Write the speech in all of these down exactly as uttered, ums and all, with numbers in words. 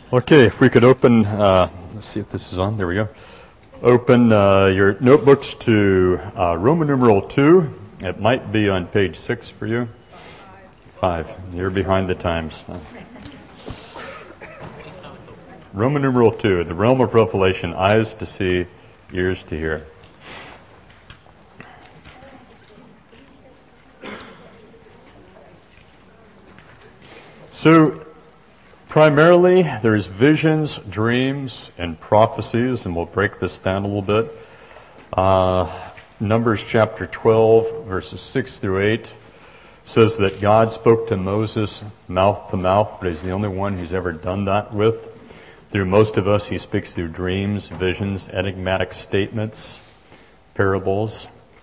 Okay, if we could open, uh, let's see if this is on, there we go. Open uh, your notebooks to uh, Roman numeral two. It might be on page six for you. Five. You're behind the times. Roman numeral two, the realm of revelation, eyes to see, ears to hear. So, primarily, there's visions, dreams, and prophecies, and we'll break this down a little bit. Uh, Numbers chapter twelve, verses six through eight, says that God spoke to Moses mouth to mouth, but he's the only one who's ever done that with. Through most of us, he speaks through dreams, visions, enigmatic statements, parables.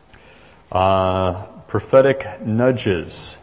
Uh, prophetic nudges.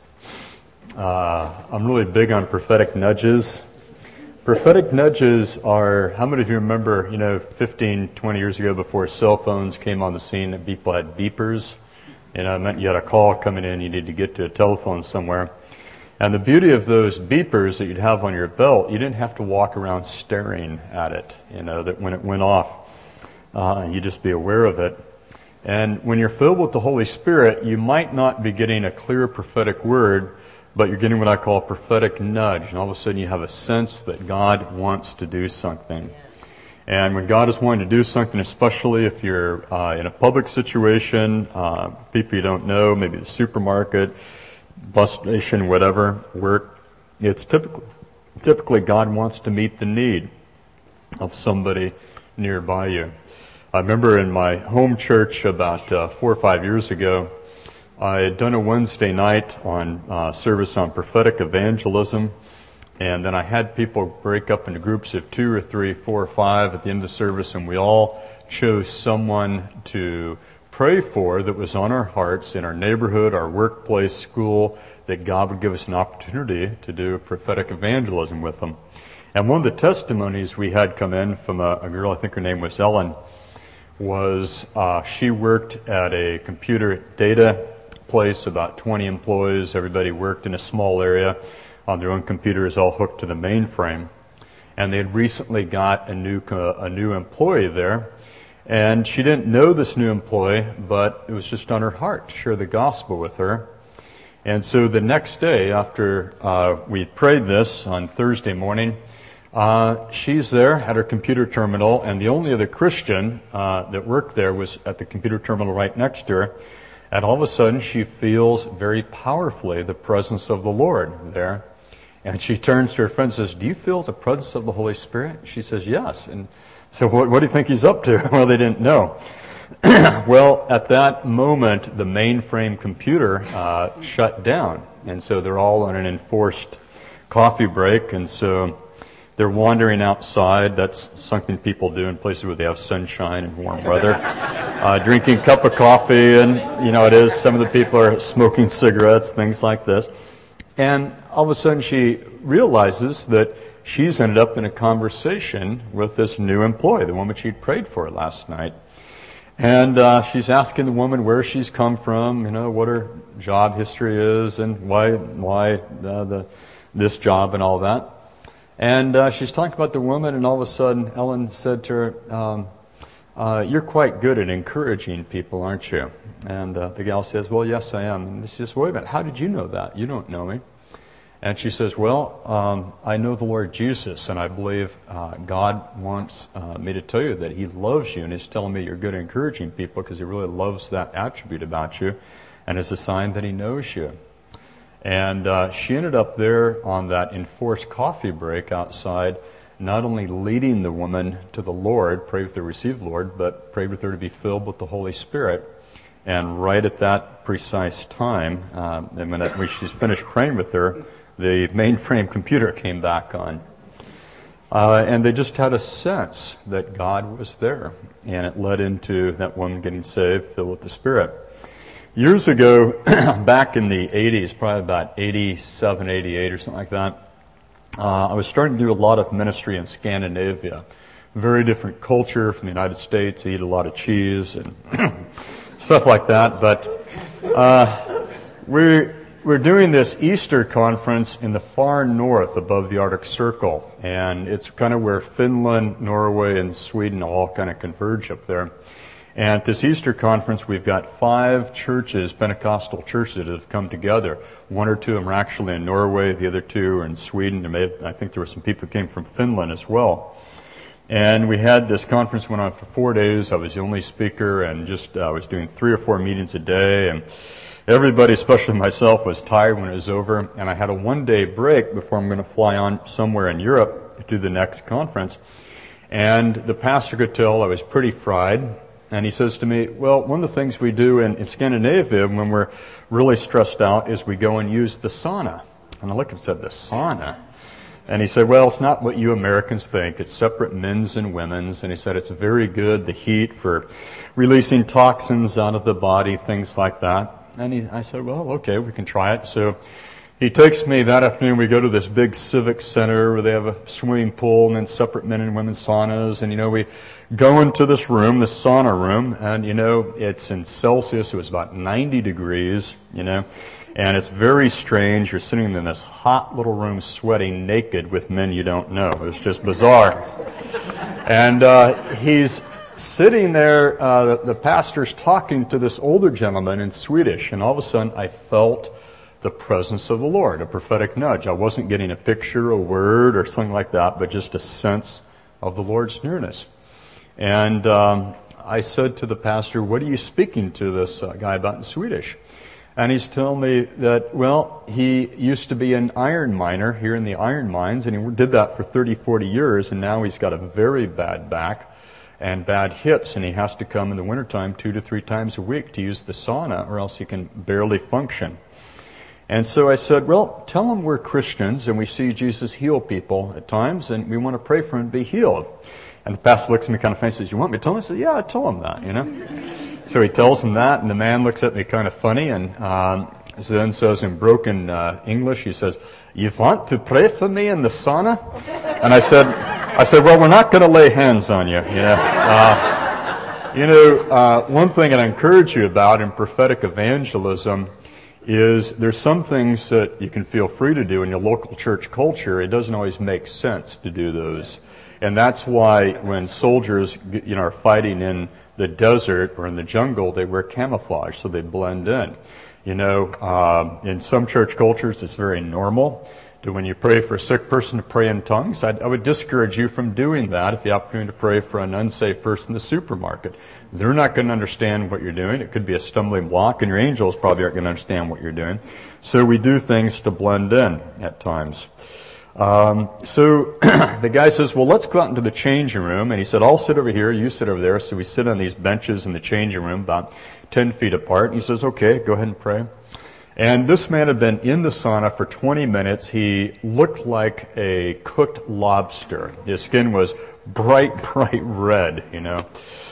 Uh, I'm really big on prophetic nudges. Prophetic nudges are, how many of you remember, you know, fifteen, twenty years ago before cell phones came on the scene, that people had beepers? You know, it meant you had a call coming in, you needed to get to a telephone somewhere. And the beauty of those beepers that you'd have on your belt, you didn't have to walk around staring at it, you know, that when it went off, uh, you'd just be aware of it. And when you're filled with the Holy Spirit, you might not be getting a clear prophetic word, but you're getting what I call a prophetic nudge. And all of a sudden you have a sense that God wants to do something. And when God is wanting to do something, especially if you're uh, in a public situation, uh, people you don't know, maybe the supermarket, bus station, whatever, work, it's typically, typically God wants to meet the need of somebody nearby you. I remember in my home church about uh, four or five years ago, I had done a Wednesday night on uh, service on prophetic evangelism, and then I had people break up into groups of two or three, four or five at the end of the service, and we all chose someone to pray for that was on our hearts in our neighborhood, our workplace, school, that God would give us an opportunity to do prophetic evangelism with them. And one of the testimonies we had come in from a, a girl, I think her name was Ellen, was uh, she worked at a computer data place, about twenty employees. Everybody worked in a small area on their own computers, all hooked to the mainframe. And they had recently got a new uh, a new employee there. And she didn't know this new employee, but it was just on her heart to share the gospel with her. And so the next day, after uh, we prayed this on Thursday morning, uh, she's there at her computer terminal, and the only other Christian uh, that worked there was at the computer terminal right next to her. And all of a sudden, she feels very powerfully the presence of the Lord there. And she turns to her friend and says, "Do you feel the presence of the Holy Spirit?" She says, "Yes." And so what, what do you think he's up to? Well, they didn't know. Well, at that moment, the mainframe computer uh, shut down. And so they're all on an enforced coffee break. And so they're wandering outside. That's something people do in places where they have sunshine and warm weather. Uh, drinking a cup of coffee, and, you know, it is. Some of the people are smoking cigarettes, things like this. And all of a sudden she realizes that she's ended up in a conversation with this new employee, the woman she'd prayed for last night. And uh, she's asking the woman where she's come from, you know, what her job history is, and why why uh, the this job and all that. And uh, she's talking about the woman, and all of a sudden Ellen said to her, um, uh, "You're quite good at encouraging people, aren't you?" And uh, the gal says, "Well, yes, I am." And she says, "Wait a minute, how did you know that? You don't know me." And she says, "Well, um, I know the Lord Jesus, and I believe uh, God wants uh, me to tell you that He loves you, and He's telling me you're good at encouraging people because He really loves that attribute about you, and it's a sign that He knows you." And uh, she ended up there on that enforced coffee break outside, not only leading the woman to the Lord, pray with her to receive the Lord, but prayed with her to be filled with the Holy Spirit. And right at that precise time, uh, and when, when she's finished praying with her, the mainframe computer came back on. Uh, and they just had a sense that God was there. And it led into that woman getting saved, filled with the Spirit. Years ago, back in the eighties, probably about eighty-seven, eighty-eight or something like that, uh, I was starting to do a lot of ministry in Scandinavia. Very different culture from the United States. They eat a lot of cheese and stuff like that. But uh, we we're doing this Easter conference in the far north above the Arctic Circle, and it's kind of where Finland, Norway, and Sweden all kind of converge up there. And at this Easter conference, we've got five churches, Pentecostal churches, that have come together. One or two of them are actually in Norway, the other two are in Sweden. May have, I think there were some people who came from Finland as well. And we had this conference went on for four days. I was the only speaker, and just I uh, was doing three or four meetings a day. And everybody, especially myself, was tired when it was over. And I had a one-day break before I'm going to fly on somewhere in Europe to do the next conference. And the pastor could tell I was pretty fried. And he says to me, well, one of the things we do in, in Scandinavia when we're really stressed out is we go and use the sauna. And I looked and said, the sauna? And he said, well, it's not what you Americans think. It's separate men's and women's. And he said, it's very good, the heat for releasing toxins out of the body, things like that. And he, I said, well, okay, we can try it. So he takes me that afternoon. We go to this big civic center where they have a swimming pool and then separate men and women's saunas. And, you know, we go into this room, this sauna room, and, you know, it's in Celsius. It was about ninety degrees, you know, and it's very strange. You're sitting in this hot little room sweating naked with men you don't know. It was just bizarre. And uh, he's sitting there, uh, the, the pastor's talking to this older gentleman in Swedish, and all of a sudden I felt the presence of the Lord, a prophetic nudge. I wasn't getting a picture, a word, or something like that, but just a sense of the Lord's nearness. And um, I said to the pastor, what are you speaking to this uh, guy about in Swedish? And he's telling me that, well, he used to be an iron miner here in the iron mines, and he did that for thirty, forty years, and now he's got a very bad back and bad hips, and he has to come in the wintertime two to three times a week to use the sauna, or else he can barely function. And so I said, well, tell him we're Christians and we see Jesus heal people at times and we want to pray for him to be healed. And the pastor looks at me kind of funny and says, you want me to tell him? I said, yeah, tell him that, you know. So he tells him that, and the man looks at me kind of funny and um, then says in broken uh, English, he says, you want to pray for me in the sauna? And I said, I said, well, we're not going to lay hands on you, you know. Uh, you know, uh, one thing I encourage you about in prophetic evangelism is there's some things that you can feel free to do in your local church culture. It doesn't always make sense to do those. And that's why when soldiers, you know, are fighting in the desert or in the jungle, they wear camouflage so they blend in. You know, uh, in some church cultures, it's very normal to, when you pray for a sick person, to pray in tongues. I'd, I would discourage you from doing that if you have the opportunity to pray for an unsafe person in the supermarket. They're not going to understand what you're doing. It could be a stumbling block, and your angels probably aren't going to understand what you're doing. So we do things to blend in at times. Um, so the guy says, well, let's go out into the changing room. And he said, I'll sit over here, you sit over there. So we sit on these benches in the changing room about ten feet apart. And he says, okay, go ahead and pray. And this man had been in the sauna for twenty minutes. He looked like a cooked lobster. His skin was bright, bright red, you know.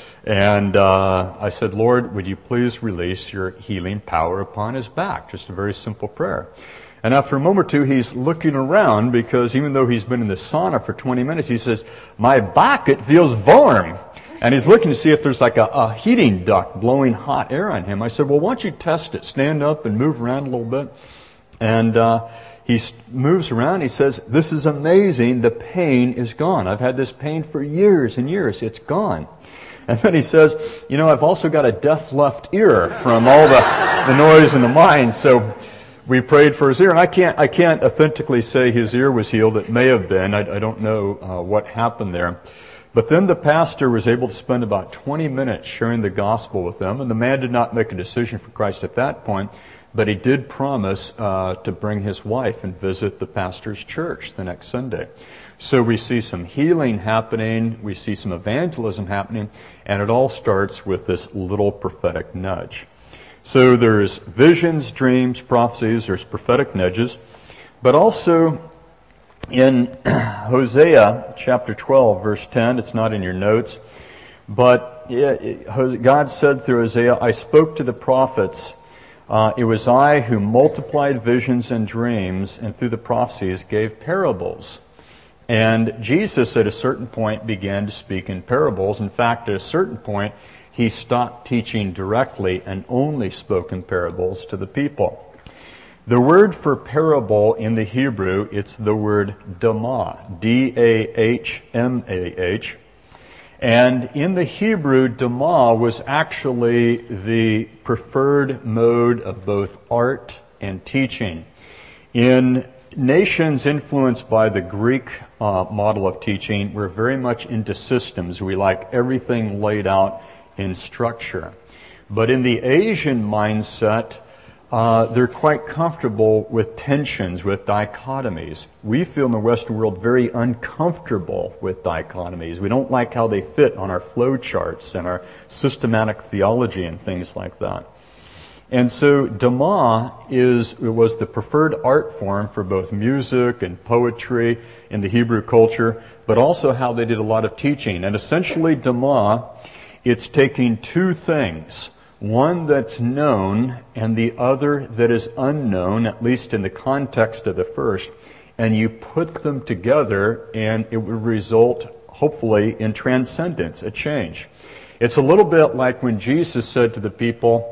And uh, I said, Lord, would you please release your healing power upon his back? Just a very simple prayer. And after a moment or two, he's looking around because even though he's been in the sauna for twenty minutes, he says, my back, it feels warm. And he's looking to see if there's like a, a heating duct blowing hot air on him. I said, well, why don't you test it? Stand up and move around a little bit. And uh, he moves around. He says, this is amazing. The pain is gone. I've had this pain for years and years. It's gone. And then he says, you know, I've also got a deaf left ear from all the, the noise in the mine. So we prayed for his ear. And I can't, I can't authentically say his ear was healed. It may have been. I, I don't know uh, what happened there. But then the pastor was able to spend about twenty minutes sharing the gospel with them. And the man did not make a decision for Christ at that point, but he did promise uh, to bring his wife and visit the pastor's church the next Sunday. So we see some healing happening, we see some evangelism happening, and it all starts with this little prophetic nudge. So there's visions, dreams, prophecies, there's prophetic nudges, but also in Hosea chapter twelve, verse ten, it's not in your notes, but God said through Hosea, I spoke to the prophets. Uh, it was I who multiplied visions and dreams, and through the prophecies gave parables. And Jesus at a certain point began to speak in parables. In fact, at a certain point, he stopped teaching directly and only spoke in parables to the people. The word for parable in the Hebrew, it's the word damah, D A H M A H. And in the Hebrew, damah was actually the preferred mode of both art and teaching. In nations influenced by the Greek uh, model of teaching, we're very much into systems. We like everything laid out in structure. But in the Asian mindset, uh, they're quite comfortable with tensions, with dichotomies. We feel in the Western world very uncomfortable with dichotomies. We don't like how they fit on our flow charts and our systematic theology and things like that. And so damah is was the preferred art form for both music and poetry in the Hebrew culture, but also how they did a lot of teaching. And essentially damah, it's taking two things, one that's known and the other that is unknown, at least in the context of the first, and you put them together and it would result, hopefully, in transcendence, a change. It's a little bit like when Jesus said to the people,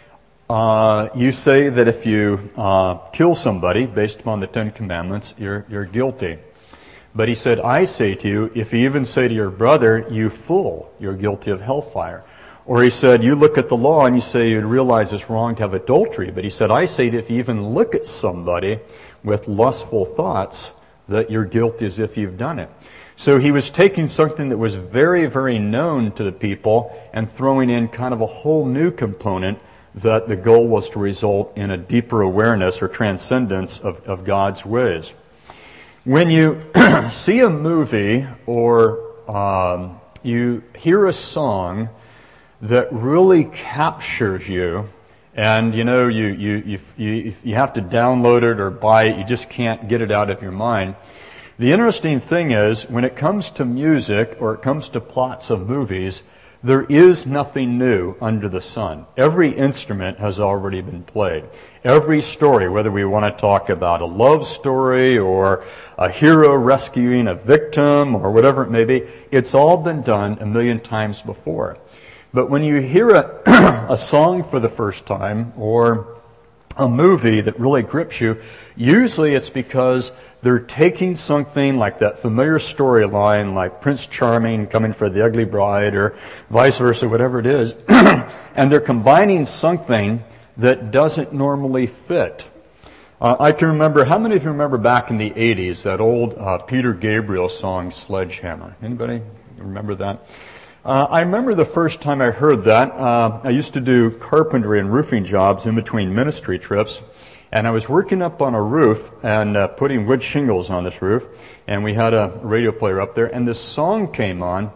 Uh, you say that if you uh, kill somebody based upon the Ten Commandments, you're, you're guilty. But he said, I say to you, if you even say to your brother, you fool, you're guilty of hellfire. Or he said, you look at the law and you say you realize it's wrong to have adultery. But he said, I say that if you even look at somebody with lustful thoughts, that you're guilty as if you've done it. So he was taking something that was very, very known to the people and throwing in kind of a whole new component that the goal was to result in a deeper awareness or transcendence of, of God's ways. When you see a movie or um, you hear a song that really captures you, and you know you, you, you, you, you have to download it or buy it, you just can't get it out of your mind. The interesting thing is, when it comes to music or it comes to plots of movies, there is nothing new under the sun. Every instrument has already been played. Every story, whether we want to talk about a love story or a hero rescuing a victim or whatever it may be, it's all been done a million times before. But when you hear a, a song for the first time or a movie that really grips you, usually it's because they're taking something like that familiar storyline, like Prince Charming coming for the ugly bride or vice versa, whatever it is, and they're combining something that doesn't normally fit. Uh, I can remember, how many of you remember back in the eighties, that old uh, Peter Gabriel song, Sledgehammer? Anybody remember that? Uh, I remember the first time I heard that. Uh, I used to do carpentry and roofing jobs in between ministry trips. And I was working up on a roof and uh, putting wood shingles on this roof. And we had a radio player up there. And this song came on.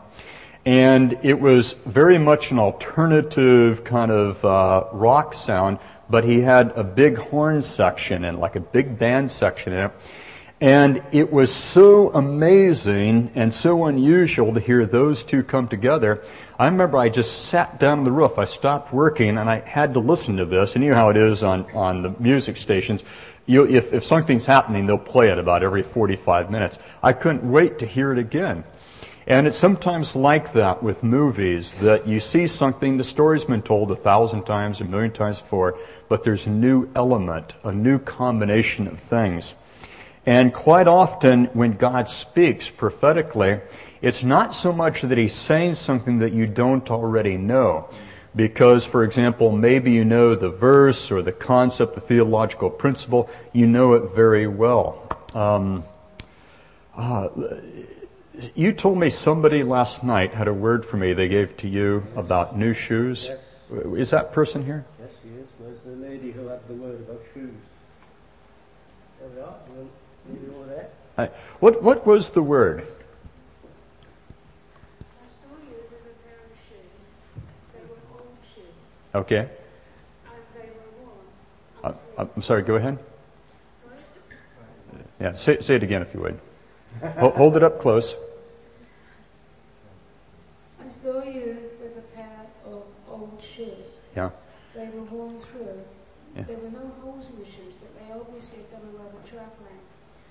And it was very much an alternative kind of uh, rock sound. But he had a big horn section and like a big band section in it. And it was so amazing and so unusual to hear those two come together. I remember I just sat down on the roof. I stopped working and I had to listen to this. And you know how it is on, on the music stations. You, if, if something's happening, they'll play it about every forty-five minutes. I couldn't wait to hear it again. And it's sometimes like that with movies, that you see something, the story's been told a thousand times, a million times before, but there's a new element, a new combination of things. And quite often when God speaks prophetically, it's not so much that he's saying something that you don't already know. Because, for example, maybe you know the verse or the concept, the theological principle, you know it very well. Um, uh, you told me somebody last night had a word for me they gave to you about new shoes. Yes. Is that person here? Yes, she is. Where's the lady who had the word about shoes? There we are. Maybe over there. I, what what was the word? I saw you with a pair of shoes. They were old shoes. Okay. And they were worn. Uh, I'm sorry, go ahead. Sorry? Yeah, say, say it again if you would. Hold, hold it up close. I saw you with a pair of old shoes. Yeah. They were worn through. Yeah. There were no holes in the shoes, but they obviously had done a lot of traveling.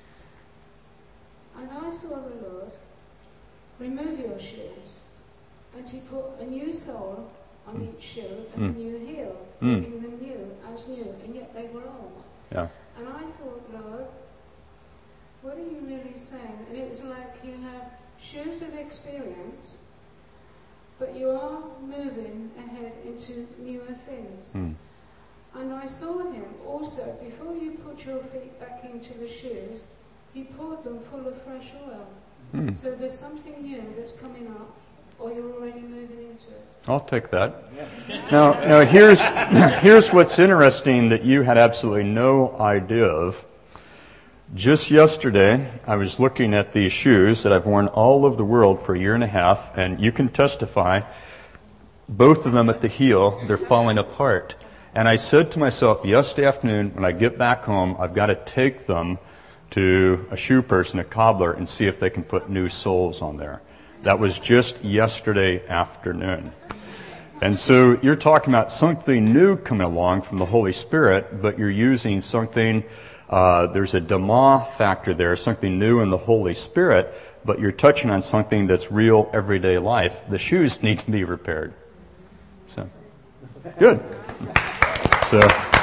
And I saw the Lord remove your shoes, and he put a new sole on each shoe and Mm. a new heel, Mm. making them new, as new, and yet they were old. Yeah. And I thought, Lord, what are you really saying? And it was like you have shoes of experience, but you are moving ahead into newer things. Mm. And I saw him also, before you put your feet back into the shoes, he poured them full of fresh oil. Mm. So there's something new that's coming up, or you're already moving into it. I'll take that. Now, now here's here's what's interesting that you had absolutely no idea of. Just yesterday, I was looking at these shoes that I've worn all over the world for a year and a half, and you can testify, both of them at the heel, they're falling apart. And I said to myself yesterday afternoon, when I get back home, I've got to take them to a shoe person, a cobbler, and see if they can put new soles on there. That was just yesterday afternoon. And so you're talking about something new coming along from the Holy Spirit, but you're using something, uh, there's a dema factor there, something new in the Holy Spirit, but you're touching on something that's real everyday life. The shoes need to be repaired. So, good. So,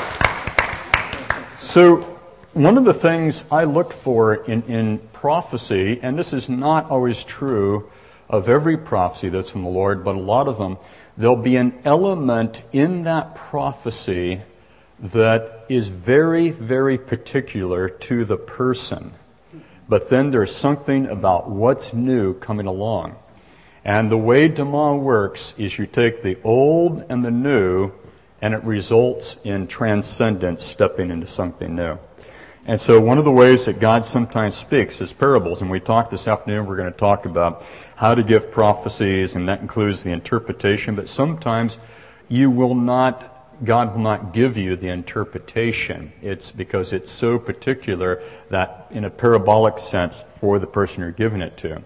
so one of the things I look for in, in prophecy, and this is not always true of every prophecy that's from the Lord, but a lot of them, there'll be an element in that prophecy that is very, very particular to the person. But then there's something about what's new coming along. And the way Dema works is you take the old and the new, and it results in transcendence, stepping into something new. And so one of the ways that God sometimes speaks is parables. And we talked this afternoon, we're going to talk about how to give prophecies, and that includes the interpretation. But sometimes you will not, God will not give you the interpretation. It's because it's so particular that in a parabolic sense for the person you're giving it to.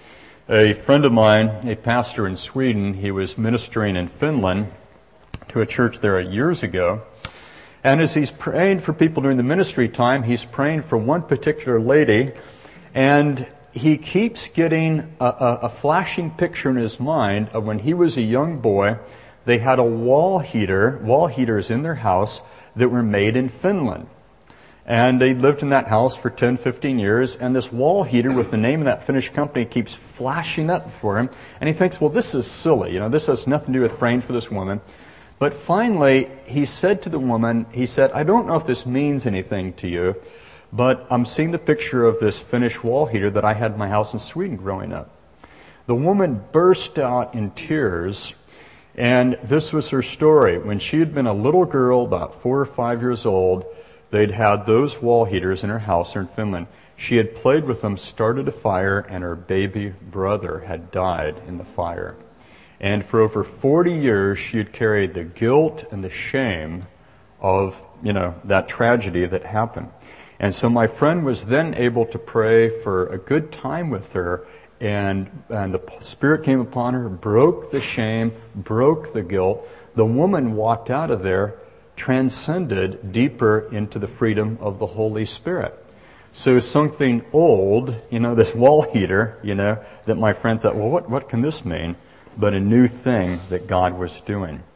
A friend of mine, a pastor in Sweden, he was ministering in Finland to a church there years ago. And as he's praying for people during the ministry time, he's praying for one particular lady, and he keeps getting a, a, a flashing picture in his mind of when he was a young boy. They had a wall heater, wall heaters in their house that were made in Finland. And they lived in that house for ten, fifteen years, and this wall heater with the name of that Finnish company keeps flashing up for him. And he thinks, well, this is silly. You know, this has nothing to do with praying for this woman. But finally, he said to the woman, he said, I don't know if this means anything to you, but I'm seeing the picture of this Finnish wall heater that I had in my house in Sweden growing up. The woman burst out in tears, and this was her story. When she had been a little girl, about four or five years old, they'd had those wall heaters in her house in Finland. She had played with them, started a fire, and her baby brother had died in the fire. And for over forty years, she had carried the guilt and the shame of, you know, that tragedy that happened. And so my friend was then able to pray for a good time with her, and, and the Spirit came upon her, broke the shame, broke the guilt. The woman walked out of there, transcended deeper into the freedom of the Holy Spirit. So something old, you know, this wall heater, you know, that my friend thought, well, what, what can this mean? But a new thing that God was doing.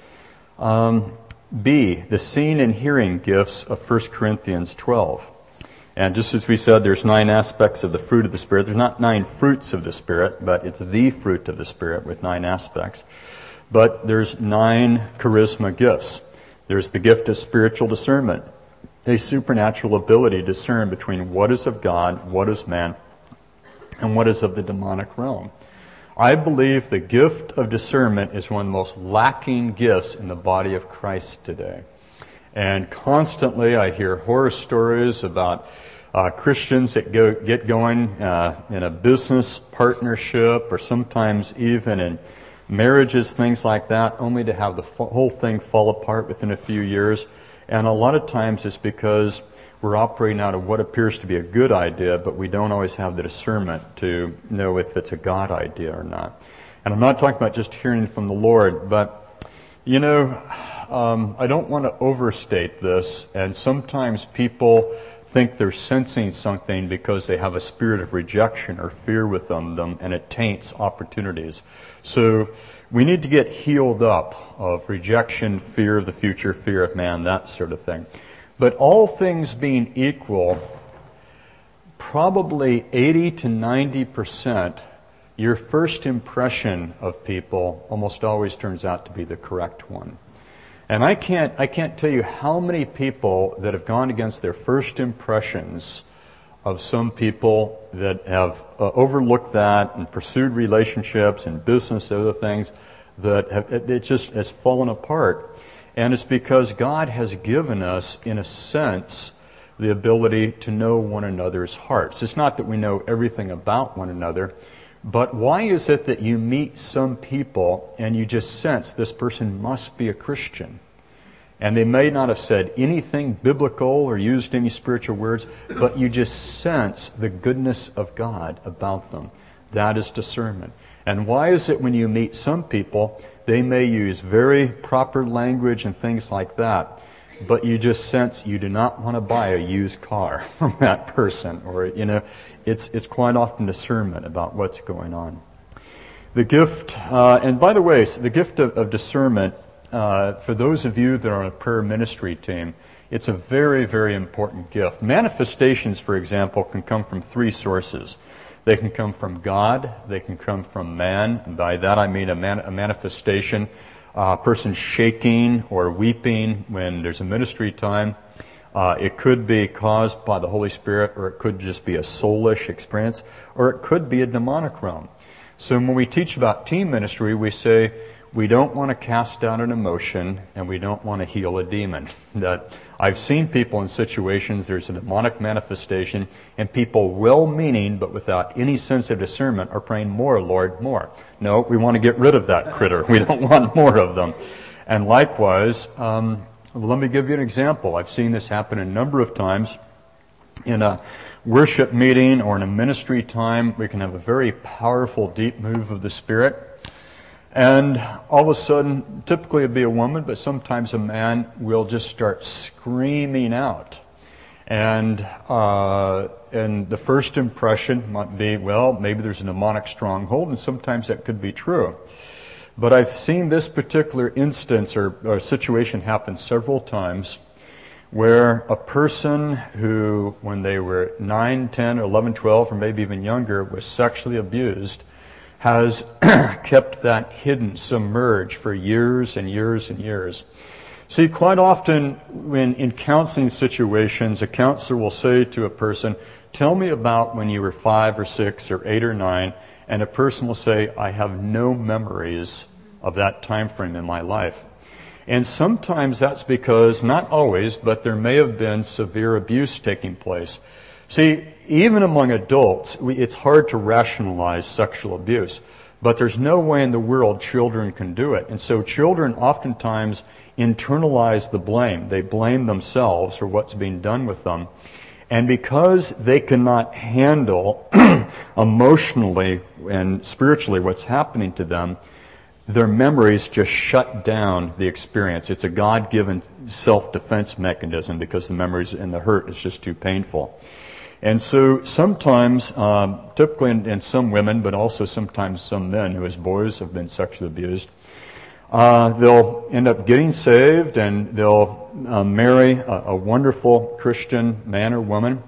Um, B, the seeing and hearing gifts of First Corinthians twelve. And just as we said, there's nine aspects of the fruit of the Spirit. There's not nine fruits of the Spirit, but it's the fruit of the Spirit with nine aspects. But there's nine charisma gifts. There's the gift of spiritual discernment, a supernatural ability to discern between what is of God, what is man, and what is of the demonic realm. I believe the gift of discernment is one of the most lacking gifts in the body of Christ today. And constantly I hear horror stories about uh, Christians that go, get going uh, in a business partnership or sometimes even in marriages, things like that, only to have the whole thing fall apart within a few years. And a lot of times it's because we're operating out of what appears to be a good idea, but we don't always have the discernment to know if it's a God idea or not. And I'm not talking about just hearing from the Lord, but, you know, um, I don't want to overstate this, and sometimes people think they're sensing something because they have a spirit of rejection or fear within them, and it taints opportunities. So we need to get healed up of rejection, fear of the future, fear of man, that sort of thing. But all things being equal, probably eighty to ninety percent, your first impression of people almost always turns out to be the correct one. And I can't, I can't tell you how many people that have gone against their first impressions of some people that have uh, overlooked that and pursued relationships and business and other things that have, it, it just has fallen apart. And it's because God has given us, in a sense, the ability to know one another's hearts. It's not that we know everything about one another, but why is it that you meet some people and you just sense this person must be a Christian? And they may not have said anything biblical or used any spiritual words, but you just sense the goodness of God about them. That is discernment. And why is it when you meet some people, they may use very proper language and things like that, but you just sense you do not want to buy a used car from that person, or, you know, it's it's quite often discernment about what's going on. The gift, uh, and by the way, so the gift of, of discernment, uh, for those of you that are on a prayer ministry team, it's a very, very important gift. Manifestations, for example, can come from three sources. They can come from God, they can come from man, and by that I mean a, man, a manifestation, a person shaking or weeping when there's a ministry time. Uh, it could be caused by the Holy Spirit, or it could just be a soulish experience, or it could be a demonic realm. So when we teach about team ministry, we say we don't want to cast out an emotion and we don't want to heal a demon. That I've seen people in situations, there's a demonic manifestation, and people well-meaning but without any sense of discernment are praying, more, Lord, more. No, we want to get rid of that critter. We don't want more of them. And likewise, um, let me give you an example. I've seen this happen a number of times. In a worship meeting or in a ministry time, we can have a very powerful, deep move of the Spirit. And all of a sudden, typically it'd be a woman, but sometimes a man will just start screaming out. And uh, and the first impression might be, well, maybe there's a demonic stronghold, and sometimes that could be true. But I've seen this particular instance or, or situation happen several times, where a person who, when they were nine, ten, eleven, twelve, or maybe even younger, was sexually abused, has kept that hidden, submerged for years and years and years. See, quite often when in counseling situations, a counselor will say to a person, tell me about when you were five or six or eight or nine, and a person will say, I have no memories of that time frame in my life. And sometimes that's because, not always, but there may have been severe abuse taking place. See, even among adults, we, it's hard to rationalize sexual abuse. But there's no way in the world children can do it. And so children oftentimes internalize the blame. They blame themselves for what's being done with them. And because they cannot handle emotionally and spiritually what's happening to them, their memories just shut down the experience. It's a God-given self-defense mechanism because the memories and the hurt is just too painful. And so sometimes, um, typically in, in some women, but also sometimes some men who as boys have been sexually abused, uh, they'll end up getting saved and they'll uh, marry a, a wonderful Christian man or woman.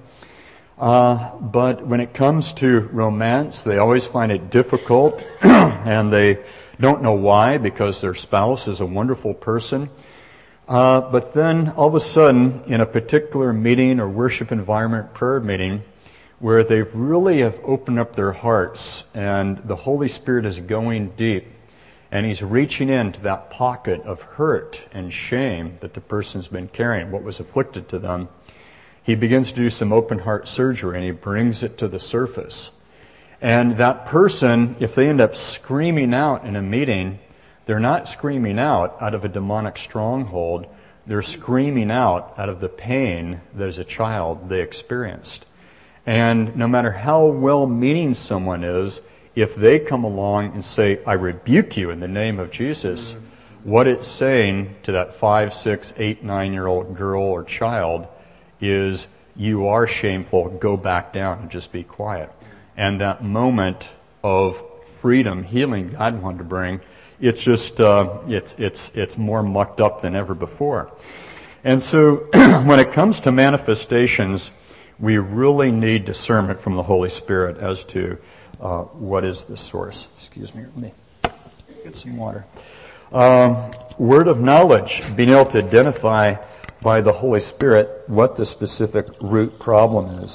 Uh, but when it comes to romance, they always find it difficult and they don't know why, because their spouse is a wonderful person. Uh, but then all of a sudden, in a particular meeting or worship environment, prayer meeting, where they've really have opened up their hearts and the Holy Spirit is going deep and He's reaching into that pocket of hurt and shame that the person's been carrying, what was afflicted to them, He begins to do some open heart surgery and He brings it to the surface. And that person, if they end up screaming out in a meeting, they're not screaming out out of a demonic stronghold. They're screaming out out of the pain that as a child they experienced. And no matter how well-meaning someone is, if they come along and say, I rebuke you in the name of Jesus, what it's saying to that five, six, eight, nine-year-old girl or child is, you are shameful, go back down and just be quiet. And that moment of freedom, healing God wanted to bring, it's just, uh, it's, it's, it's more mucked up than ever before. And so when it comes to manifestations, we really need discernment from the Holy Spirit as to uh, what is the source. Excuse me, let me get some water. Um, word of knowledge, being able to identify by the Holy Spirit what the specific root problem is.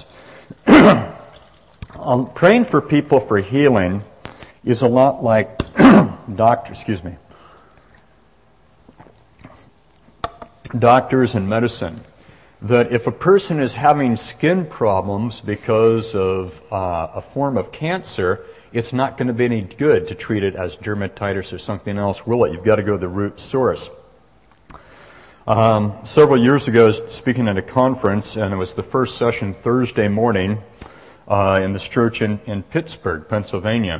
um, praying for people for healing is a lot like doctor, excuse me, doctors and medicine. That if a person is having skin problems because of uh, a form of cancer, it's not going to be any good to treat it as dermatitis or something else, will it? You've got to go to the root source. Um, several years ago, I was speaking at a conference, and it was the first session Thursday morning uh, in this church in, in Pittsburgh, Pennsylvania.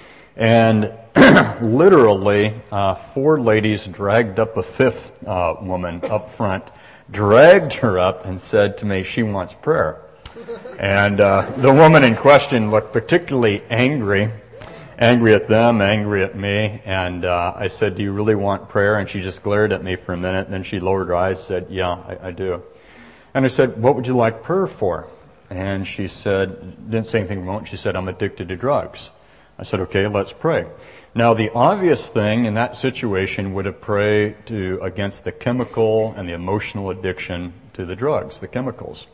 And literally, uh, four ladies dragged up a fifth uh, woman up front, dragged her up and said to me, she wants prayer. And uh, the woman in question looked particularly angry, angry at them, angry at me. And uh, I said, do you really want prayer? And she just glared at me for a minute. And then she lowered her eyes and said, yeah, I, I do. And I said, what would you like prayer for? And she said, didn't say anything wrong. She said, I'm addicted to drugs. I said, okay, let's pray. Now, the obvious thing in that situation would have prayed to against the chemical and the emotional addiction to the drugs, the chemicals.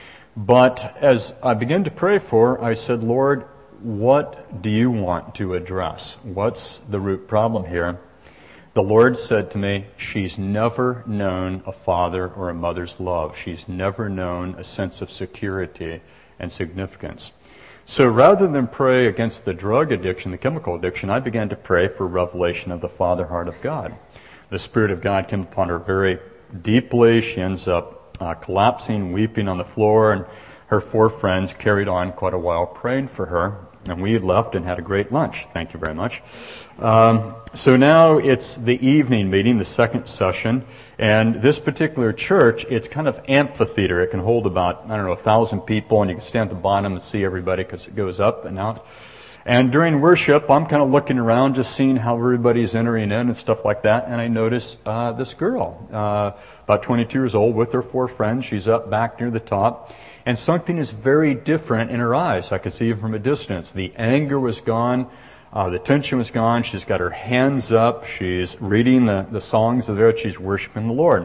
But as I began to pray for her, I said, Lord, what do you want to address? What's the root problem here? The Lord said to me, she's never known a father or a mother's love. She's never known a sense of security and significance. So rather than pray against the drug addiction, the chemical addiction, I began to pray for revelation of the Father heart of God. The Spirit of God came upon her very deeply. She ends up uh, collapsing, weeping on the floor, and her four friends carried on quite a while praying for her. And we left and had a great lunch. Thank you very much. Um, so now it's the evening meeting, the second session. And this particular church, it's kind of amphitheater. It can hold about, I don't know, a thousand people, and you can stand at the bottom and see everybody because it goes up and out. And during worship, I'm kind of looking around, just seeing how everybody's entering in and stuff like that. And I notice uh, this girl, uh, about twenty-two years old, with her four friends. She's up back near the top. And something is very different in her eyes. I could see it from a distance. The anger was gone. Uh, the tension was gone. She's got her hands up. She's reading the, the songs of the Lord. She's worshiping the Lord.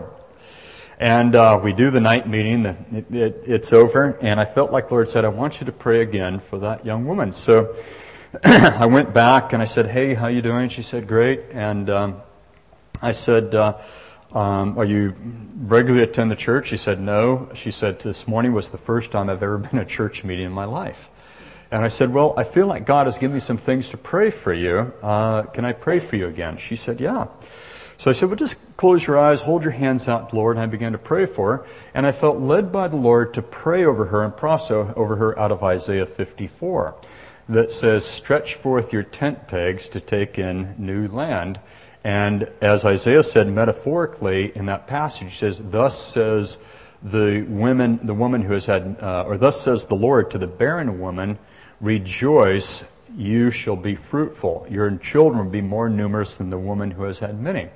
And uh, we do the night meeting. It, it, it's over. And I felt like the Lord said, I want you to pray again for that young woman. So I went back and I said, hey, how you doing? She said, great. And um, I said, uh, um, are you regularly attend the church? She said, no. She said, this morning was the first time I've ever been at a church meeting in my life. And I said, well, I feel like God has given me some things to pray for you. Uh, can I pray for you again? She said, yeah. So I said, well, just close your eyes, hold your hands out, Lord. And I began to pray for her. And I felt led by the Lord to pray over her and prophesy over her out of Isaiah fifty-four that says, stretch forth your tent pegs to take in new land. And as Isaiah said metaphorically in that passage, he says, thus says the women, the woman who has had, uh, or thus says the Lord to the barren woman, rejoice, you shall be fruitful. Your children will be more numerous than the woman who has had many.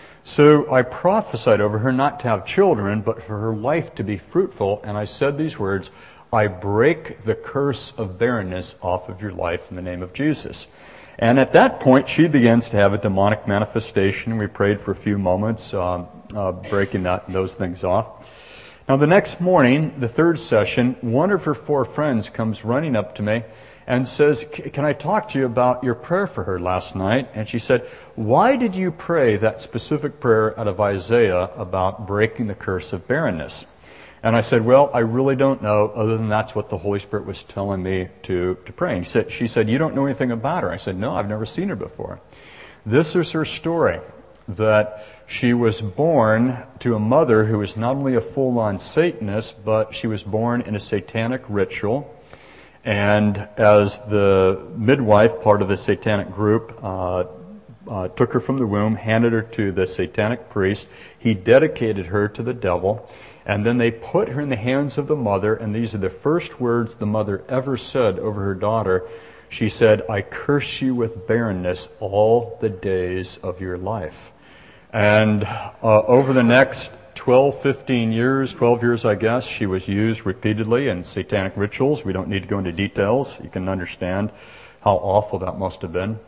So I prophesied over her not to have children, but for her life to be fruitful. And I said these words, I break the curse of barrenness off of your life in the name of Jesus. And at that point, she begins to have a demonic manifestation. We prayed for a few moments, uh, uh, breaking that, those things off. Now, the next morning, the third session, one of her four friends comes running up to me and says, can I talk to you about your prayer for her last night? And she said, why did you pray that specific prayer out of Isaiah about breaking the curse of barrenness? And I said, well, I really don't know, other than that's what the Holy Spirit was telling me to, to pray. And she said, she said, you don't know anything about her. I said, no, I've never seen her before. This is her story, that she was born to a mother who was not only a full-on Satanist, but she was born in a satanic ritual. And as the midwife, part of the satanic group, uh, uh, took her from the womb, handed her to the satanic priest, he dedicated her to the devil. And then they put her in the hands of the mother, and these are the first words the mother ever said over her daughter. She said, I curse you with barrenness all the days of your life. And uh, over the next twelve, fifteen years, twelve years, I guess, she was used repeatedly in satanic rituals. We don't need to go into details. You can understand how awful that must have been.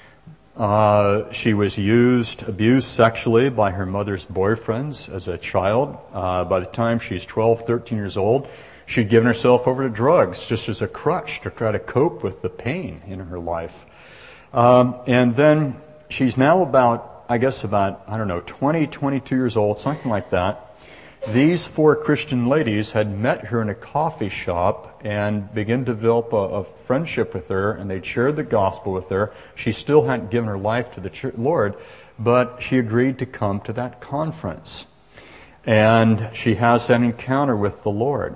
Uh, she was used, abused sexually by her mother's boyfriends as a child. Uh, by the time she's twelve, thirteen years old, she'd given herself over to drugs just as a crutch to try to cope with the pain in her life. Um, and then she's now about, I guess about, I don't know, twenty, twenty-two years old, something like that. These four Christian ladies had met her in a coffee shop and began to develop a, a friendship with her, and they'd shared the gospel with her. She still hadn't given her life to the church, Lord, but she agreed to come to that conference. And she has that encounter with the Lord.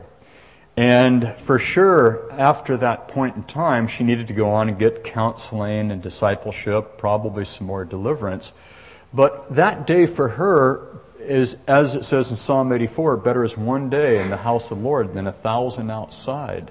And for sure, after that point in time, she needed to go on and get counseling and discipleship, probably some more deliverance. But that day for her is, as it says in Psalm eighty-four, better is one day in the house of the Lord than a thousand outside.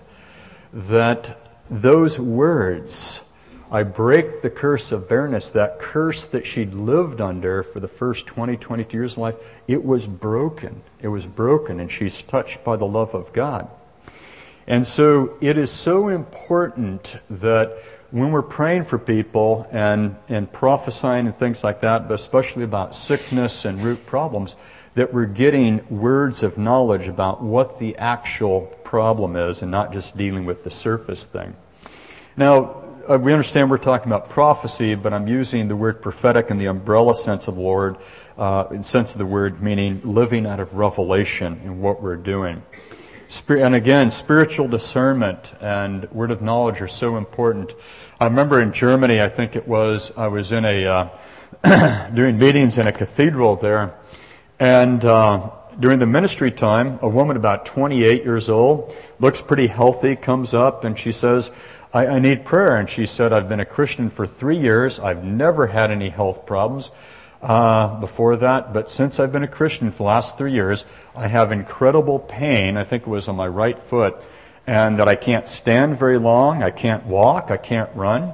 That those words, I break the curse of barrenness, that curse that she'd lived under for the first twenty, twenty-two years of life, it was broken. It was broken, and she's touched by the love of God. And so it is so important that when we're praying for people and, and prophesying and things like that, but especially about sickness and root problems, that we're getting words of knowledge about what the actual problem is and not just dealing with the surface thing. Now, uh, we understand we're talking about prophecy, but I'm using the word prophetic in the umbrella sense of the word, uh, in sense of the word meaning living out of revelation in what we're doing. And again, spiritual discernment and word of knowledge are so important. I remember in Germany, I think it was, I was in a, uh, doing meetings in a cathedral there, and uh, during the ministry time, a woman about twenty-eight years old, looks pretty healthy, comes up and she says, I, I need prayer. And she said, I've been a Christian for three years. I've never had any health problems uh, before that, but since I've been a Christian for the last three years, I have incredible pain, I think it was on my right foot, and that I can't stand very long, I can't walk, I can't run.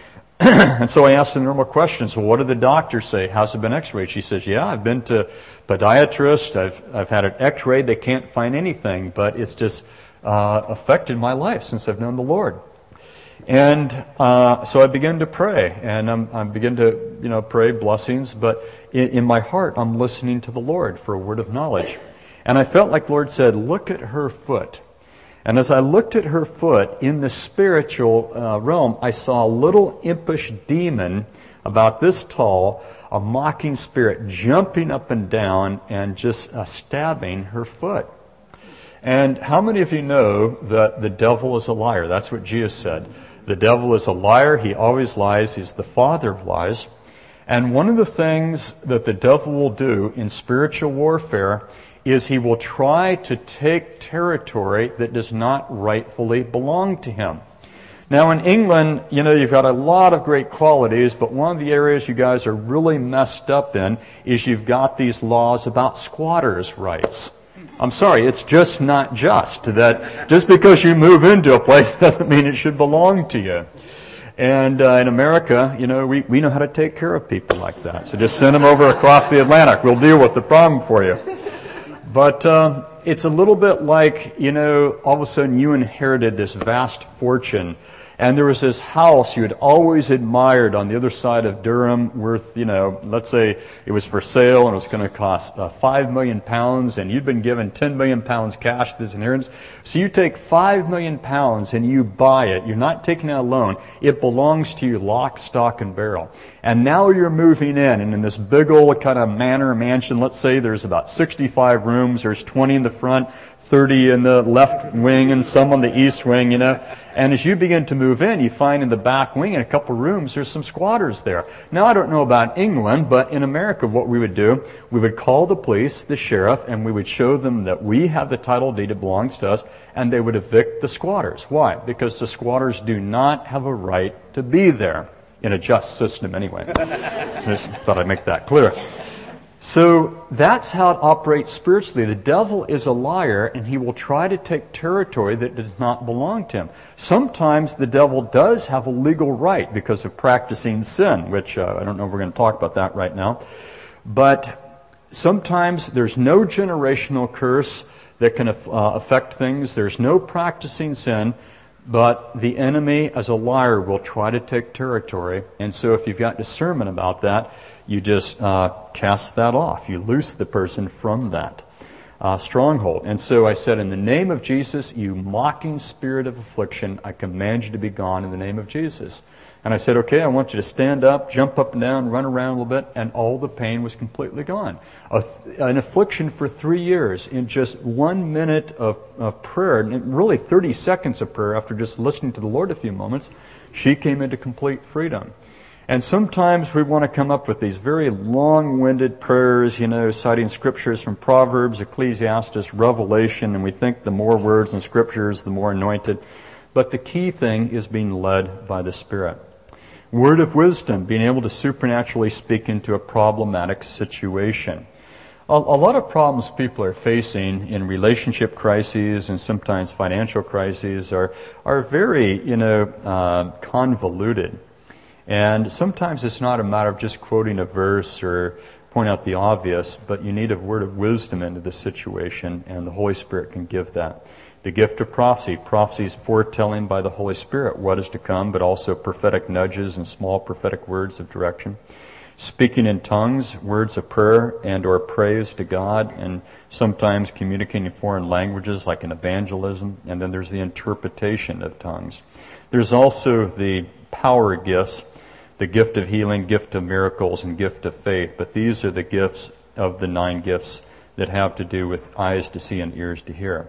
And so I asked the normal questions. Well, what did the doctor say? How's it been x-rayed? She says, yeah, I've been to podiatrist, I've, I've had it x-rayed, they can't find anything, but it's just uh, affected my life since I've known the Lord. And uh, so I began to pray, and I'm, I begin to, you know, pray blessings, but in, in my heart, I'm listening to the Lord for a word of knowledge. And I felt like the Lord said, look at her foot. And as I looked at her foot, in the spiritual uh, realm, I saw a little impish demon about this tall, a mocking spirit jumping up and down and just uh, stabbing her foot. And how many of you know that the devil is a liar? That's what Jesus said. The devil is a liar. He always lies. He's the father of lies. And one of the things that the devil will do in spiritual warfare is he will try to take territory that does not rightfully belong to him. Now in England, you know, you've got a lot of great qualities, but one of the areas you guys are really messed up in is you've got these laws about squatters' rights. I'm sorry, it's just not just that just because you move into a place doesn't mean it should belong to you. And uh, in America, you know, we, we know how to take care of people like that. So just send them over across the Atlantic. We'll deal with the problem for you. But uh, it's a little bit like, you know, all of a sudden you inherited this vast fortune, and there was this house you had always admired on the other side of Durham worth, you know, let's say it was for sale and it was going to cost uh, five million pounds, and you'd been given ten million pounds cash this inheritance. So you take five million pounds and you buy it. You're not taking out a loan. It belongs to you lock, stock, and barrel. And now you're moving in, and in this big old kind of manor mansion, let's say there's about sixty-five rooms, there's twenty in the front, thirty in the left wing, and some on the east wing, you know. And as you begin to move in, you find in the back wing, in a couple rooms, there's some squatters there. Now, I don't know about England, but in America, what we would do, we would call the police, the sheriff, and we would show them that we have the title deed, it belongs to us, and they would evict the squatters. Why? Because the squatters do not have a right to be there. In a just system, anyway. I just thought I'd make that clear. So that's how it operates spiritually. The devil is a liar, and he will try to take territory that does not belong to him. Sometimes the devil does have a legal right because of practicing sin, which uh, I don't know if we're going to talk about that right now. But sometimes there's no generational curse that can uh, affect things. There's no practicing sin, but the enemy, as a liar, will try to take territory. And so if you've got discernment about that, you just uh, cast that off. You loose the person from that uh, stronghold. And so I said, in the name of Jesus, you mocking spirit of affliction, I command you to be gone in the name of Jesus. And I said, okay, I want you to stand up, jump up and down, run around a little bit, and all the pain was completely gone. A th- an affliction for three years in just one minute of, of prayer, and really thirty seconds of prayer after just listening to the Lord a few moments, she came into complete freedom. And sometimes we want to come up with these very long-winded prayers, you know, citing scriptures from Proverbs, Ecclesiastes, Revelation, and we think the more words in scriptures, the more anointed. But the key thing is being led by the Spirit. Word of wisdom, being able to supernaturally speak into a problematic situation. A, a lot of problems people are facing in relationship crises and sometimes financial crises are are very, you know, uh, convoluted. And sometimes it's not a matter of just quoting a verse or point out the obvious, but you need a word of wisdom into the situation, and the Holy Spirit can give that. The gift of prophecy. Prophecy is foretelling by the Holy Spirit what is to come, but also prophetic nudges and small prophetic words of direction. Speaking in tongues, words of prayer and or praise to God, and sometimes communicating in foreign languages like in evangelism. And then there's the interpretation of tongues. There's also the power gifts, the gift of healing, gift of miracles, and gift of faith. But these are the gifts of the nine gifts that have to do with eyes to see and ears to hear.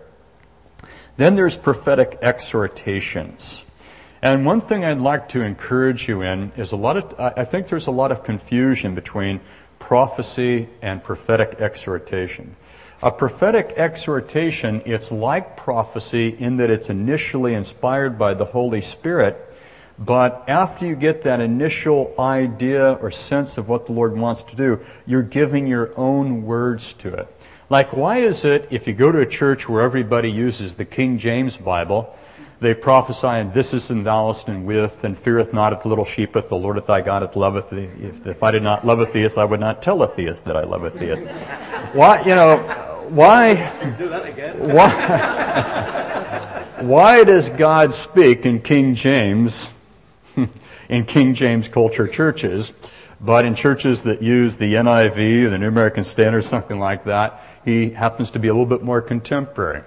Then there's prophetic exhortations. And one thing I'd like to encourage you in is a lot of, I think there's a lot of confusion between prophecy and prophetic exhortation. A prophetic exhortation, it's like prophecy in that it's initially inspired by the Holy Spirit, but after you get that initial idea or sense of what the Lord wants to do, you're giving your own words to it. Like, why is it if you go to a church where everybody uses the King James Bible, they prophesy, and this is and thouest and with, and feareth not at the little sheepeth, the Lord thy God hath loveth thee. If, if I did not love a theist, I would not tell a theist that I love a theist. Why, you know, why, Do that again. why, why does God speak in King James, in King James culture churches, but in churches that use the N I V or the New American Standard, something like that, he happens to be a little bit more contemporary?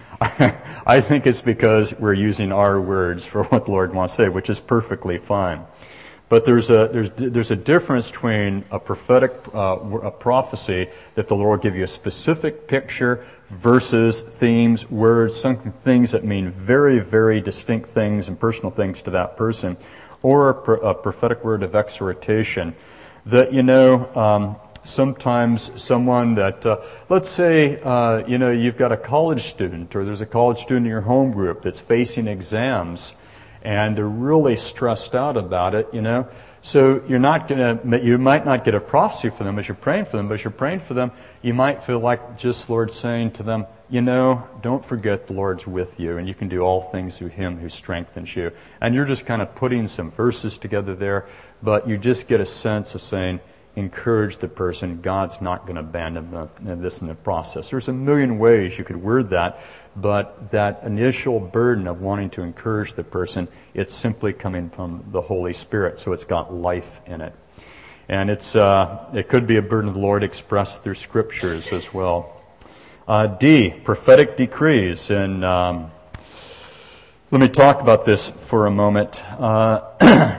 I think it's because we're using our words for what the Lord wants to say, which is perfectly fine. But there's a there's there's a difference between a prophetic uh, a prophecy that the Lord will give you a specific picture versus themes, words, some things that mean very very distinct things and personal things to that person, or a, pro, a prophetic word of exhortation that, you know. Um, Sometimes someone that, uh, let's say, uh, you know, you've got a college student or there's a college student in your home group that's facing exams and they're really stressed out about it, you know. So you're not going to, you might not get a prophecy for them as you're praying for them, but as you're praying for them, you might feel like just the Lord saying to them, you know, don't forget the Lord's with you and you can do all things through Him who strengthens you. And you're just kind of putting some verses together there, but you just get a sense of saying, encourage the person. God's not going to abandon this in the process. There's a million ways you could word that, but that initial burden of wanting to encourage the person, it's simply coming from the Holy Spirit, so it's got life in it. And it's uh, it could be a burden of the Lord expressed through Scriptures as well. Uh, D, prophetic decrees. And um, let me talk about this for a moment. Uh,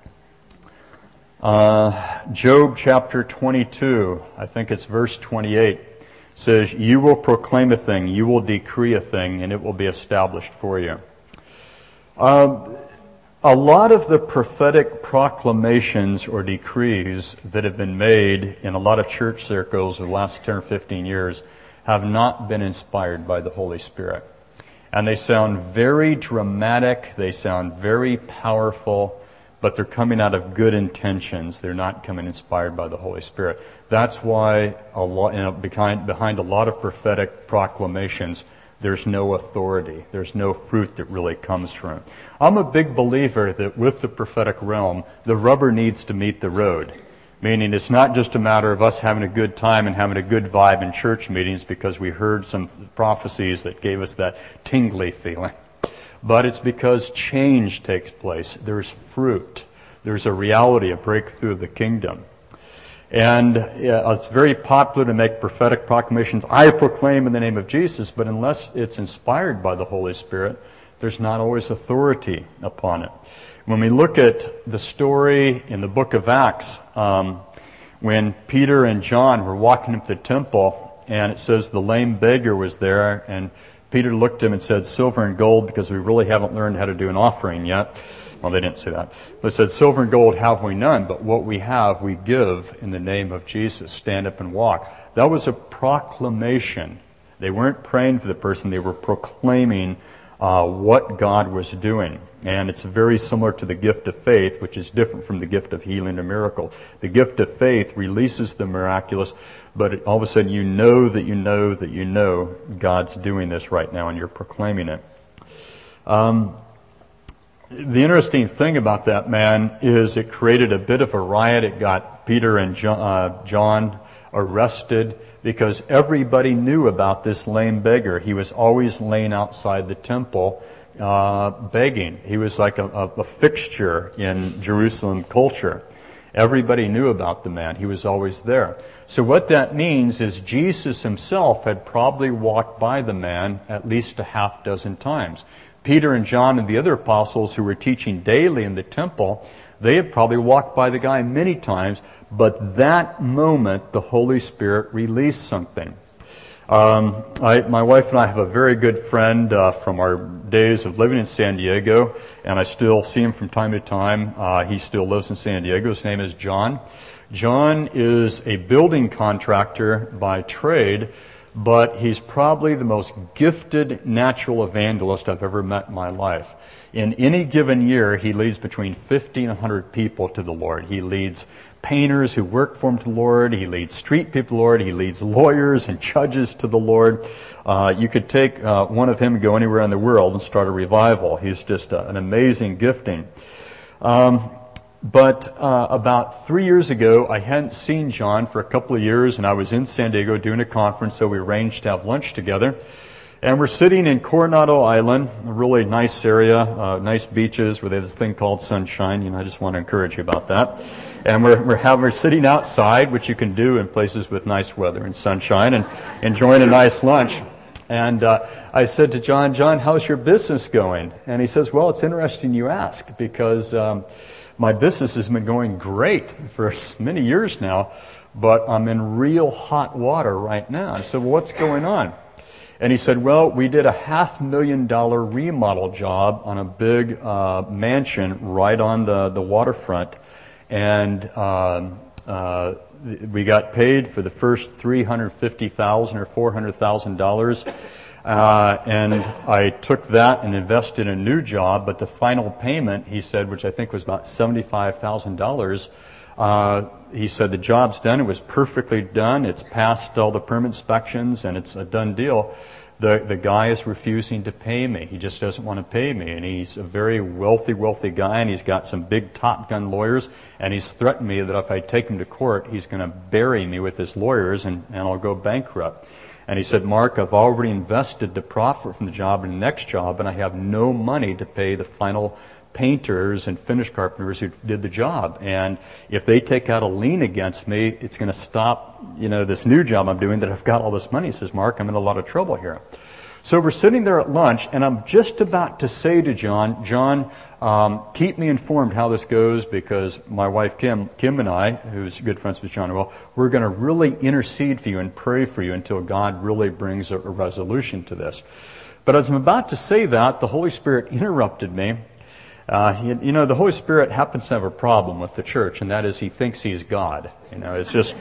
Uh, Job chapter twenty-two, I think it's verse twenty-eight, says, you will proclaim a thing, you will decree a thing, and it will be established for you. Uh, a lot of the prophetic proclamations or decrees that have been made in a lot of church circles over the last ten or fifteen years have not been inspired by the Holy Spirit. And they sound very dramatic, they sound very powerful, but they're coming out of good intentions. They're not coming inspired by the Holy Spirit. That's why a lot, you know, behind, behind a lot of prophetic proclamations, there's no authority. There's no fruit that really comes from it. I'm a big believer that with the prophetic realm, the rubber needs to meet the road. Meaning it's not just a matter of us having a good time and having a good vibe in church meetings because we heard some prophecies that gave us that tingly feeling. But it's because change takes place. There's fruit. There's a reality, a breakthrough of the kingdom. And uh, it's very popular to make prophetic proclamations. I proclaim in the name of Jesus, but unless it's inspired by the Holy Spirit, there's not always authority upon it. When we look at the story in the book of Acts, um, when Peter and John were walking up the temple, and it says the lame beggar was there, and Peter looked at him and said, silver and gold, because we really haven't learned how to do an offering yet. Well, they didn't say that. They said, silver and gold have we none, but what we have we give in the name of Jesus. Stand up and walk. That was a proclamation. They weren't praying for the person. They were proclaiming uh, what God was doing. And it's very similar to the gift of faith, which is different from the gift of healing or miracle. The gift of faith releases the miraculous, but it, all of a sudden you know that you know that you know God's doing this right now, and you're proclaiming it. Um, the interesting thing about that man is it created a bit of a riot. It got Peter and John, uh, John arrested because everybody knew about this lame beggar. He was always laying outside the temple uh, begging. He was like a, a, a fixture in Jerusalem culture. Everybody knew about the man. He was always there. So what that means is Jesus himself had probably walked by the man at least a half dozen times. Peter and John and the other apostles who were teaching daily in the temple, they had probably walked by the guy many times, but that moment the Holy Spirit released something. Um, I, my wife and I have a very good friend uh, from our days of living in San Diego, and I still see him from time to time. Uh, he still lives in San Diego. His name is John. John is a building contractor by trade, but he's probably the most gifted natural evangelist I've ever met in my life. In any given year, he leads between fifty and one hundred people to the Lord. He leads painters who work for him to the Lord. He leads street people to the Lord. He leads lawyers and judges to the Lord. Uh, you could take uh, one of him and go anywhere in the world and start a revival. He's just uh, an amazing gifting. Um, but uh, about three years ago, I hadn't seen John for a couple of years, and I was in San Diego doing a conference, so we arranged to have lunch together. And we're sitting in Coronado Island, a really nice area, uh, nice beaches where they have this thing called sunshine. You know, I just want to encourage you about that. And we're we're, having, we're sitting outside, which you can do in places with nice weather and sunshine, and enjoying a nice lunch. And uh, I said to John, John, how's your business going? And he says, well, it's interesting you ask, because um, my business has been going great for many years now, but I'm in real hot water right now. I said, well, what's going on? And he said, well, we did a half million dollar remodel job on a big uh, mansion right on the, the waterfront. And um, uh, we got paid for the first three hundred fifty thousand dollars or four hundred thousand dollars. Uh, and I took that and invested in a new job. But the final payment, he said, which I think was about seventy-five thousand dollars, uh, he said the job's done. It was perfectly done. It's passed all the permit inspections, and it's a done deal. The the guy is refusing to pay me. He just doesn't want to pay me. And he's a very wealthy, wealthy guy, and he's got some big Top Gun lawyers, and he's threatened me that if I take him to court, he's going to bury me with his lawyers, and, and I'll go bankrupt. And he said, Mark, I've already invested the profit from the job in the next job, and I have no money to pay the final painters and finish carpenters who did the job. And if they take out a lien against me, it's going to stop, you know, this new job I'm doing that I've got all this money. He says, Mark, I'm in a lot of trouble here. So we're sitting there at lunch, and I'm just about to say to John, John, um, keep me informed how this goes, because my wife Kim, Kim and I, who's good friends with John, well, we're going to really intercede for you and pray for you until God really brings a, a resolution to this. But as I'm about to say that, the Holy Spirit interrupted me. Uh, you, you know, the Holy Spirit happens to have a problem with the church, and that is he thinks he's God. You know, it's just,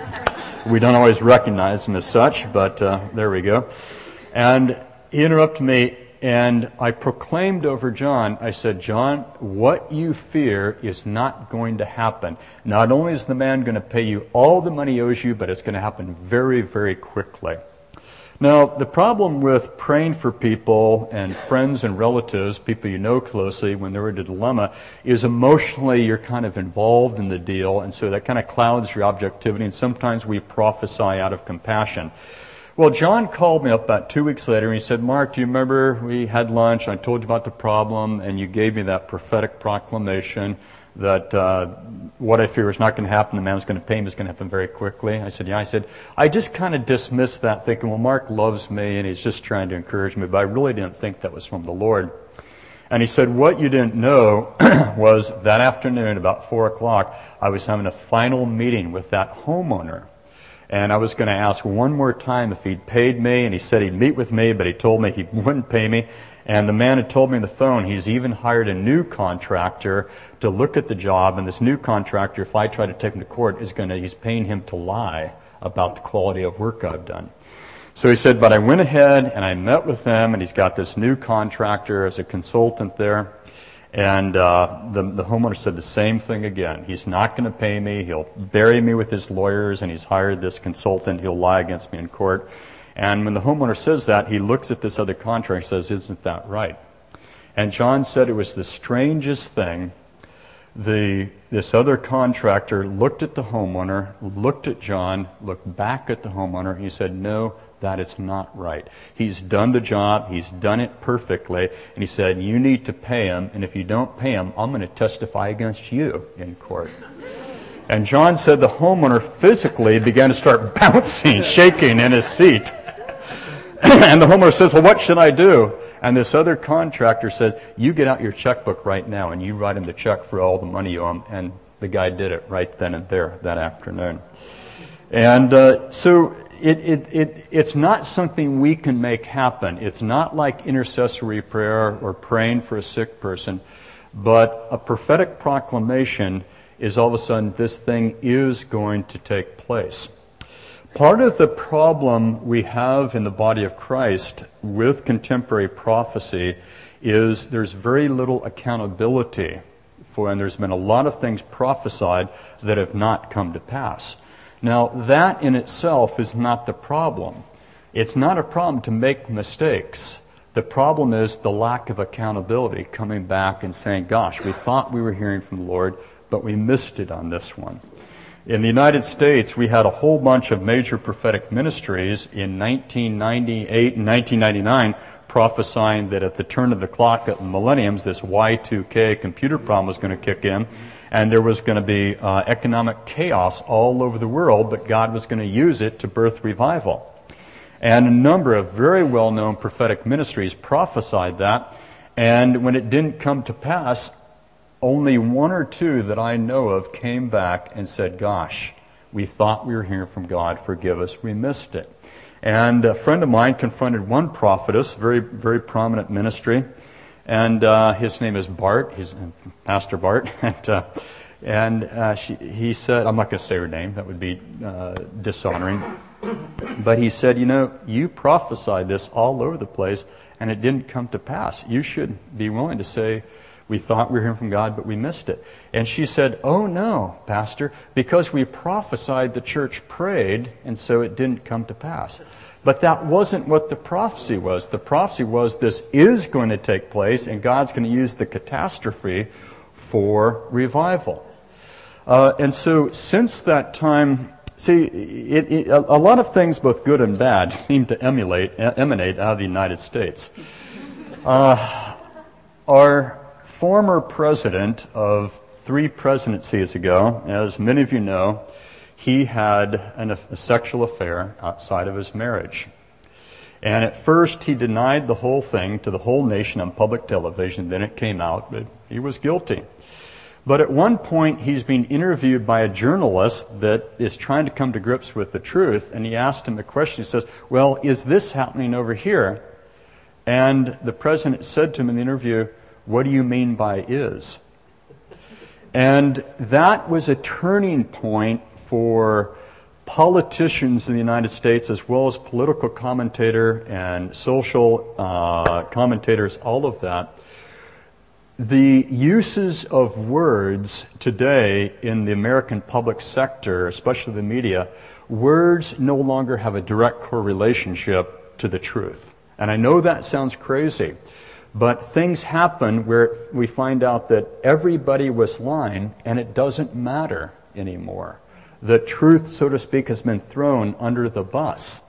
we don't always recognize him as such, but uh, there we go. And he interrupted me, and I proclaimed over John, I said, John, what you fear is not going to happen. Not only is the man going to pay you all the money he owes you, but it's going to happen very, very quickly. Now, the problem with praying for people and friends and relatives, people you know closely, when they're in a dilemma, is emotionally you're kind of involved in the deal, and so that kind of clouds your objectivity, and sometimes we prophesy out of compassion. Well, John called me up about two weeks later, and he said, Mark, do you remember we had lunch, I told you about the problem, and you gave me that prophetic proclamation that uh, what I fear is not going to happen, the man who's going to pay me is going to happen very quickly. I said, yeah. I said, I just kind of dismissed that thinking, well, Mark loves me and he's just trying to encourage me, but I really didn't think that was from the Lord. And he said, what you didn't know was that afternoon, about four o'clock, I was having a final meeting with that homeowner. And I was going to ask one more time if he'd paid me, and he said he'd meet with me, but he told me he wouldn't pay me. And the man had told me on the phone he's even hired a new contractor to look at the job, and this new contractor, if I try to take him to court, is going to, he's paying him to lie about the quality of work I've done. So he said, but I went ahead and I met with them, and he's got this new contractor as a consultant there. And uh, the, the homeowner said the same thing again. He's not going to pay me. He'll bury me with his lawyers, and he's hired this consultant. He'll lie against me in court. And when the homeowner says that, he looks at this other contractor and says, isn't that right? And John said it was the strangest thing. The this other contractor looked at the homeowner, looked at John, looked back at the homeowner, and he said, no, that is not right. He's done the job. He's done it perfectly. And he said, you need to pay him, and if you don't pay him, I'm going to testify against you in court. And John said the homeowner physically began to start bouncing, shaking in his seat. And the homeowner says, well, what should I do? And this other contractor said, you get out your checkbook right now and you write him the check for all the money you owe him. And the guy did it right then and there that afternoon. And uh, so it, it, it, it's not something we can make happen. It's not like intercessory prayer or praying for a sick person, but a prophetic proclamation is all of a sudden this thing is going to take place. Part of the problem we have in the body of Christ with contemporary prophecy is there's very little accountability for, and there's been a lot of things prophesied that have not come to pass. Now, that in itself is not the problem. It's not a problem to make mistakes. The problem is the lack of accountability, coming back and saying, gosh, we thought we were hearing from the Lord, but we missed it on this one. In the United States, we had a whole bunch of major prophetic ministries in nineteen ninety-eight and nineteen ninety-nine prophesying that at the turn of the clock at the millenniums, this Y two K computer problem was going to kick in, and there was going to be uh, economic chaos all over the world, but God was going to use it to birth revival. And a number of very well-known prophetic ministries prophesied that, and when it didn't come to pass, only one or two that I know of came back and said, gosh, we thought we were hearing from God. Forgive us. We missed it. And a friend of mine confronted one prophetess, very, very prominent ministry, and uh, his name is Bart. He's uh, Pastor Bart. and uh, and uh, she, he said, I'm not going to say her name. That would be uh, dishonoring. But he said, you know, you prophesied this all over the place, and it didn't come to pass. You should be willing to say, we thought we were hearing from God, but we missed it. And she said, oh no, Pastor, because we prophesied, the church prayed, and so it didn't come to pass. But that wasn't what the prophecy was. The prophecy was this is going to take place, and God's going to use the catastrophe for revival. Uh, and so since that time, see, it, it, a lot of things, both good and bad, seem to emulate, emanate out of the United States. Uh, our former president of three presidencies ago, as many of you know, he had an, a sexual affair outside of his marriage. And at first he denied the whole thing to the whole nation on public television. Then it came out that he was guilty. But at one point he's being interviewed by a journalist that is trying to come to grips with the truth. And he asked him a question. He says, well, is this happening over here? And the president said to him in the interview, what do you mean by is? And that was a turning point for politicians in the United States, as well as political commentator and social uh, commentators, all of that. The uses of words today in the American public sector, especially the media, words no longer have a direct correlationship to the truth. And I know that sounds crazy, but things happen where we find out that everybody was lying, and it doesn't matter anymore. The truth, so to speak, has been thrown under the bus.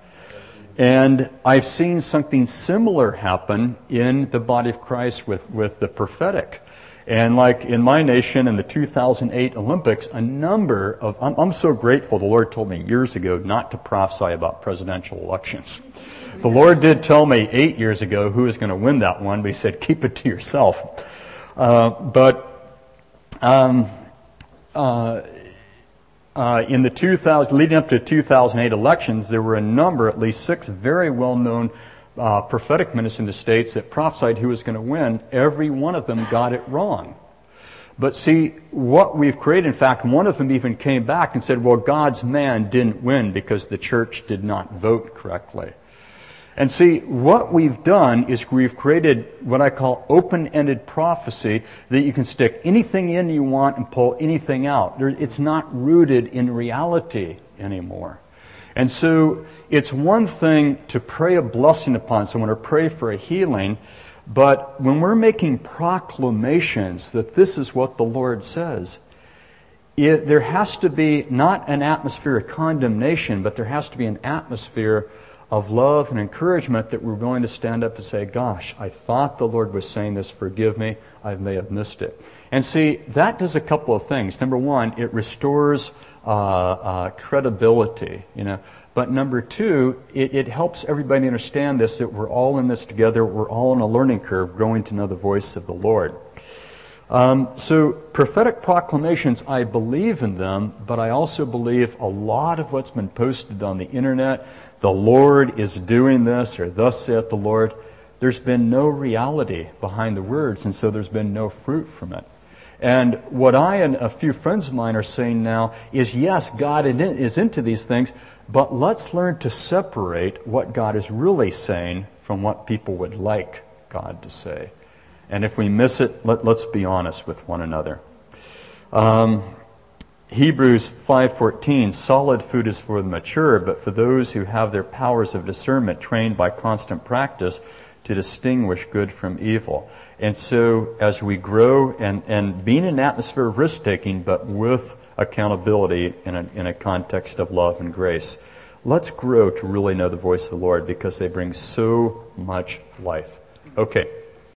And I've seen something similar happen in the body of Christ with, with the prophetic. And like in my nation in the two thousand eight Olympics, a number of, I'm, I'm so grateful the Lord told me years ago not to prophesy about presidential elections. The Lord did tell me eight years ago who was going to win that one, but He said, keep it to yourself. Uh, but um, uh, uh, in the two thousand, leading up to the two thousand eight elections, there were a number, at least six very well-known uh, prophetic ministers in the States that prophesied who was going to win. Every one of them got it wrong. But see, what we've created, in fact, one of them even came back and said, well, God's man didn't win because the church did not vote correctly. And see, what we've done is we've created what I call open-ended prophecy, that you can stick anything in you want and pull anything out. It's not rooted in reality anymore. And so it's one thing to pray a blessing upon someone or pray for a healing, but when we're making proclamations that this is what the Lord says, it, there has to be not an atmosphere of condemnation, but there has to be an atmosphere of love and encouragement that we're willing to stand up and say, gosh, I thought the Lord was saying this, forgive me, I may have missed it. And see, that does a couple of things. Number one, it restores uh, uh, credibility, you know. But number two, it, it helps everybody understand this, that we're all in this together, we're all on a learning curve, growing to know the voice of the Lord. Um, so prophetic proclamations, I believe in them, but I also believe a lot of what's been posted on the internet, the Lord is doing this, or thus saith the Lord, there's been no reality behind the words, and so there's been no fruit from it. And what I and a few friends of mine are saying now is, yes, God is into these things, but let's learn to separate what God is really saying from what people would like God to say. And if we miss it, let, let's be honest with one another. Um, Hebrews five fourteen, solid food is for the mature, but for those who have their powers of discernment trained by constant practice to distinguish good from evil. And so as we grow and, and being in an atmosphere of risk-taking, but with accountability in a, in a context of love and grace, let's grow to really know the voice of the Lord, because they bring so much life. Okay.